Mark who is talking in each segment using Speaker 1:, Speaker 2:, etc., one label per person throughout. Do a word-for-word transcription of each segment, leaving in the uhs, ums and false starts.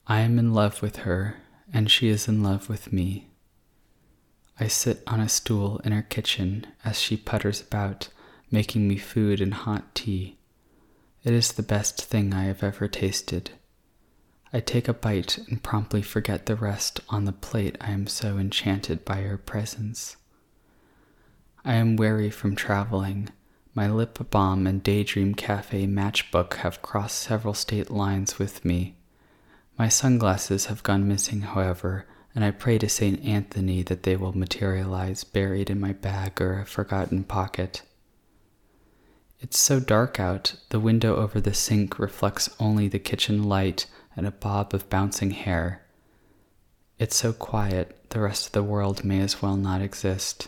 Speaker 1: I am in love with her, and she is in love with me. I sit on a stool in her kitchen as she putters about, making me food and hot tea. It is the best thing I have ever tasted. I take a bite and promptly forget the rest on the plate. I am so enchanted by her presence. I am weary from traveling. My lip balm and Daydream Cafe matchbook have crossed several state lines with me. My sunglasses have gone missing, however, and I pray to Saint Anthony that they will materialize buried in my bag or a forgotten pocket. It's so dark out, the window over the sink reflects only the kitchen light and a bob of bouncing hair. It's so quiet, the rest of the world may as well not exist.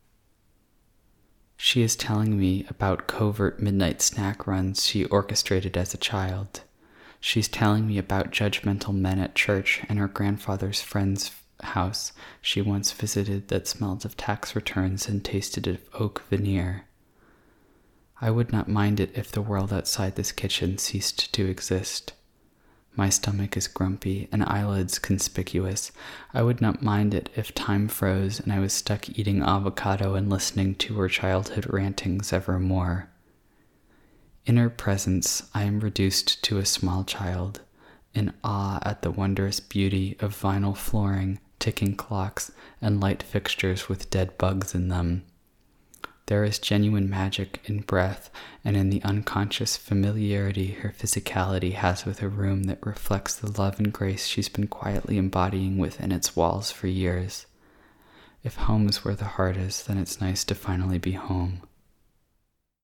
Speaker 1: She is telling me about covert midnight snack runs she orchestrated as a child. She's telling me about judgmental men at church and her grandfather's friend's house she once visited that smelled of tax returns and tasted of oak veneer. I would not mind it if the world outside this kitchen ceased to exist. My stomach is grumpy and eyelids conspicuous. I would not mind it if time froze and I was stuck eating avocado and listening to her childhood rantings evermore. In her presence, I am reduced to a small child, in awe at the wondrous beauty of vinyl flooring, ticking clocks, and light fixtures with dead bugs in them. There is genuine magic in breath and in the unconscious familiarity her physicality has with a room that reflects the love and grace she's been quietly embodying within its walls for years. If home's where the heart is, then it's nice to finally be home.